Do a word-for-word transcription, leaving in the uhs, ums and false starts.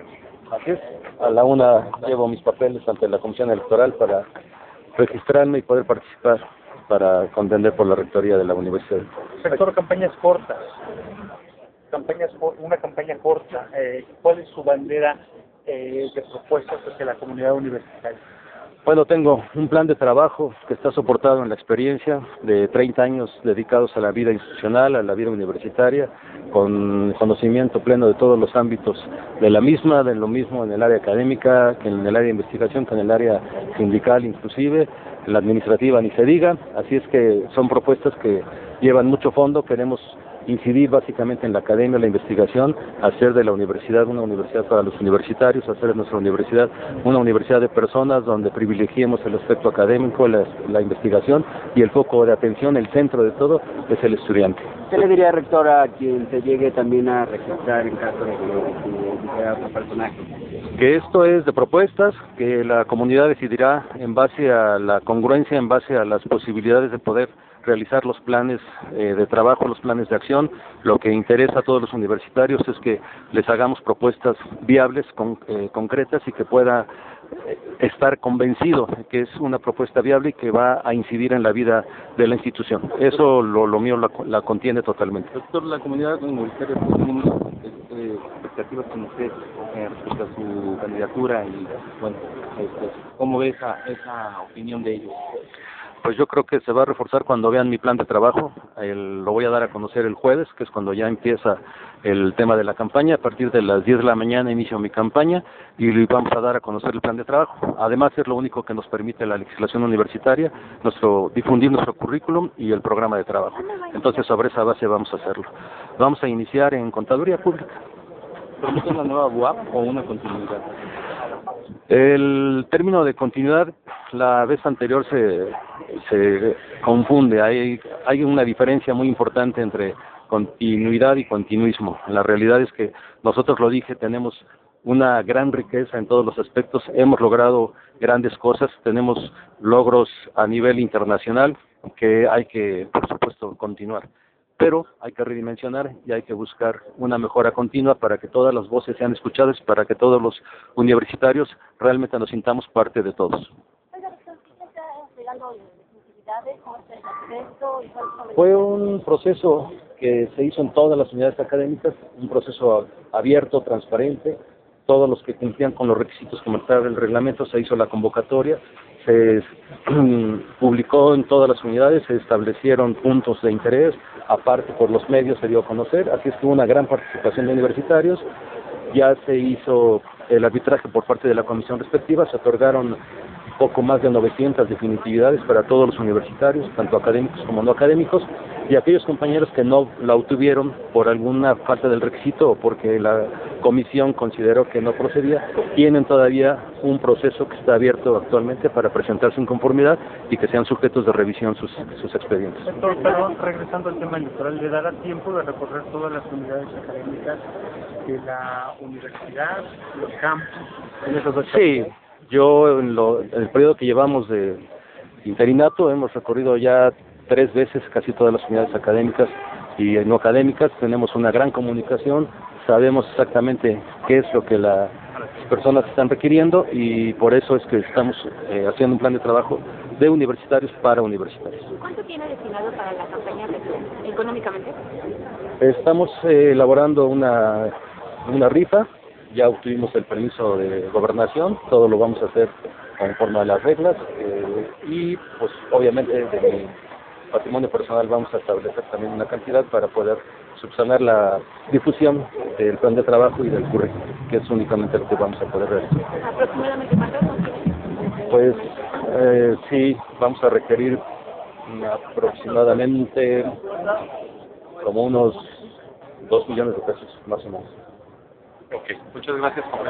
Así es, a la una llevo mis papeles ante la Comisión Electoral para registrarme y poder participar para contender por la rectoría de la universidad. Rector, campañas cortas, campañas una campaña corta, eh, ¿cuál es su bandera eh, de propuestas hacia la comunidad universitaria? Bueno, tengo un plan de trabajo que está soportado en la experiencia de treinta años dedicados a la vida institucional, a la vida universitaria, con conocimiento pleno de todos los ámbitos de la misma, de lo mismo en el área académica, que en el área de investigación, que en el área sindical inclusive, en la administrativa ni se diga. Así es que son propuestas que llevan mucho fondo. Queremos incidir básicamente en la academia, la investigación, hacer de la universidad una universidad para los universitarios, hacer de nuestra universidad una universidad de personas donde privilegiemos el aspecto académico, la, la investigación y el foco de atención, el centro de todo es el estudiante. ¿Qué le diría, rector, a quien se llegue también a registrar en caso de que sea otro personaje? Que esto es de propuestas, que la comunidad decidirá en base a la congruencia, en base a las posibilidades de poder realizar los planes eh, de trabajo, los planes de acción. Lo que interesa a todos los universitarios es que les hagamos propuestas viables, con, eh, concretas y que pueda eh, estar convencido de que es una propuesta viable y que va a incidir en la vida de la institución. Eso lo, lo mío la, la contiene totalmente. Doctor, la comunidad universitaria tiene eh, expectativas con usted eh, respecto a su candidatura y, bueno, este, ¿cómo ve esa, esa opinión de ellos? Pues yo creo que se va a reforzar cuando vean mi plan de trabajo. El, lo voy a dar a conocer el jueves, que es cuando ya empieza el tema de la campaña. A partir de las diez de la mañana inicio mi campaña y vamos a dar a conocer el plan de trabajo. Además es lo único que nos permite la legislación universitaria, nuestro difundir nuestro currículum y el programa de trabajo. Entonces sobre esa base vamos a hacerlo. Vamos a iniciar en Contaduría Pública. ¿Permite una nueva U A P o una continuidad? El término de continuidad, la vez anterior se, se confunde, hay, hay una diferencia muy importante entre continuidad y continuismo. La realidad es que nosotros, lo dije, tenemos una gran riqueza en todos los aspectos, hemos logrado grandes cosas, tenemos logros a nivel internacional que hay que, por supuesto, continuar. Pero hay que redimensionar y hay que buscar una mejora continua para que todas las voces sean escuchadas, para que todos los universitarios realmente nos sintamos parte de todos. Fue un proceso que se hizo en todas las unidades académicas, un proceso abierto, transparente. Todos los que cumplían con los requisitos que marcaba el reglamento, se hizo la convocatoria, se publicó en todas las unidades, se establecieron puntos de interés, aparte por los medios se dio a conocer, así es que hubo una gran participación de universitarios. Ya se hizo el arbitraje por parte de la comisión respectiva, se otorgaron poco más de novecientas definitividades para todos los universitarios, tanto académicos como no académicos, y aquellos compañeros que no la obtuvieron por alguna falta del requisito o porque la comisión consideró que no procedía, tienen todavía un proceso que está abierto actualmente para presentar su inconformidad y que sean sujetos de revisión sus, sus expedientes. Doctor, perdón, regresando al tema electoral, ¿le dará tiempo de recorrer todas las unidades académicas de la universidad, los campus, en esos dos? Sí, yo en, lo, en el periodo que llevamos de interinato hemos recorrido ya tres veces casi todas las unidades académicas y no académicas, tenemos una gran comunicación, sabemos exactamente qué es lo que la, las personas están requiriendo y por eso es que estamos eh, haciendo un plan de trabajo de universitarios para universitarios. ¿Cuánto tiene destinado para la campaña económicamente? Estamos eh, elaborando una, una rifa, ya obtuvimos el permiso de gobernación, todo lo vamos a hacer conforme a las reglas eh, y pues obviamente de mi patrimonio personal vamos a establecer también una cantidad para poder subsanar la difusión del plan de trabajo y del currículum, que es únicamente lo que vamos a poder realizar. ¿Aproximadamente cuánto? Pues eh, sí, vamos a requerir aproximadamente como unos dos millones de pesos, más o menos. Ok, muchas gracias.